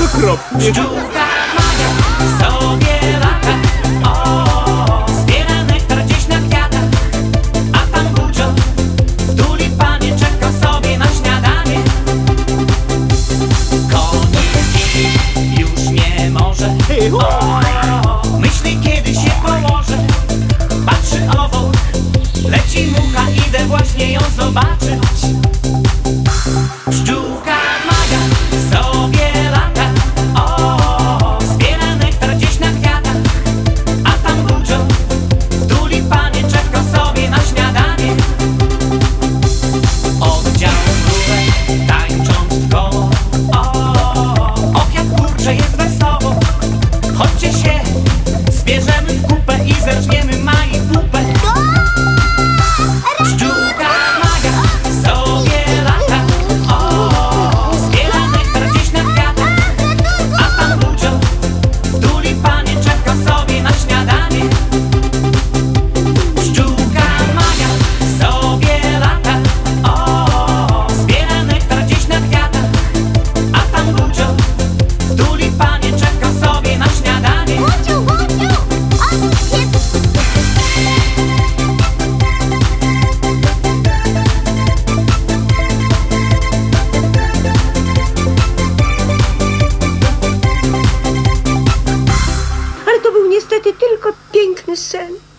okropnie. Pszczółka Maja sobie lata, o, zbiera nektar gdzieś na kwiatach, a tam bucio w tulipanie czeka sobie na śniadanie. Koniec już nie może, o, myśli kiedy się położy. Patrzy obok, leci mucha, idę właśnie ją zobaczyć. Pszczółka Maja sobie lata, o, zbiera nektar gdzieś na kwiatach, a tam bucio w tulipanie czeka sobie na śniadanie. Oddział mrówek tańcząc w koło, o, och jak kurcze jest wesoło. Chodźcie się, zbierzemy w kupę i zerżniemy Mai pupę. Pszczółka Maja sobie lata, o, zbiera nektar gdzieś na kwiatach, a tam bucio w tulipanie czeka sobie na śniadanie. Pszczółka Maja sobie lata, o, zbiera nektar gdzieś na kwiatach, a tam bucio w tulipanie czeka sobie na śniadanie. Buciu, Buciu, otwórz się. Ale to był niestety tylko piękny sen.